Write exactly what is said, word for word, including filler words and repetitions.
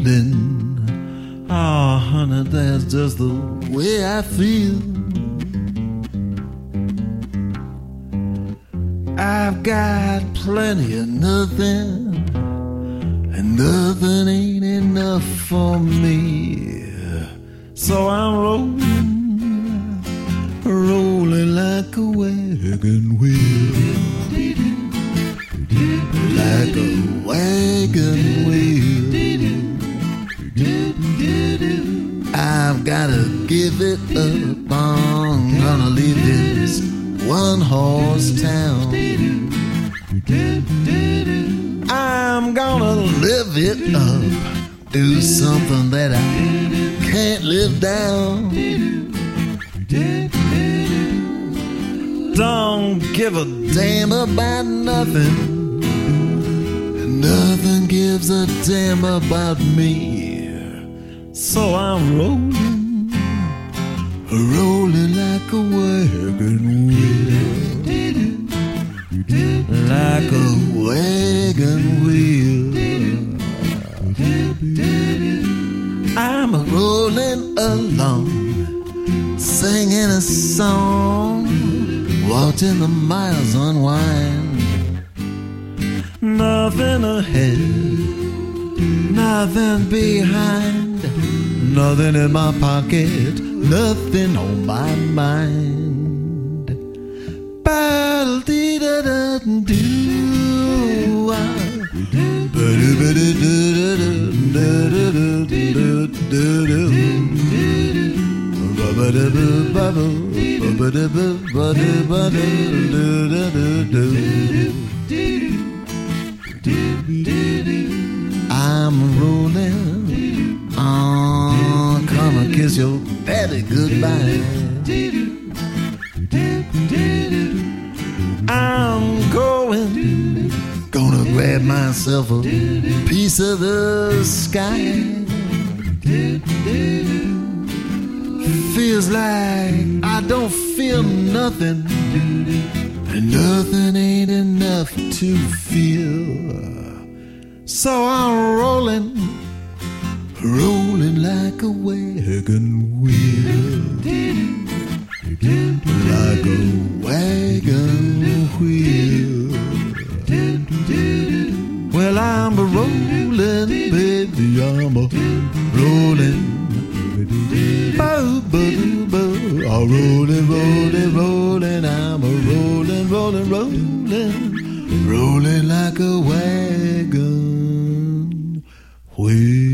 winding. Oh, honey, that's just the way I feel. I've got plenty of nothing, and nothing ain't enough for me. So I'm rolling, rolling like a wagon wheel, like a wagon wheel. I've gotta give it up. I'm gonna leave this one horse town. I'm gonna live it up, do something that I can't live down. Don't give a damn about nothing, and nothing gives a damn about me. So I'm rolling, rolling like a wagon wheel, like a wagon wheel. I'm rolling along, singing a song, watching the miles unwind. Nothing ahead, nothing behind, nothing in my pocket, nothing on my mind. Ba-da-dee-da-da-doo, I'm rolling on, come and kiss your daddy goodbye. I'm going, gonna grab myself a piece of the sky. Feels like I don't feel nothing, and nothing ain't enough to feel. So I'm rolling, rolling like a wagon wheel, like a wagon wheel. Well, I'm a rolling, baby, I'm a rolling. I'm rolling, rolling, rolling, I'm a rolling, rolling, rolling, rolling like a wagon wheel.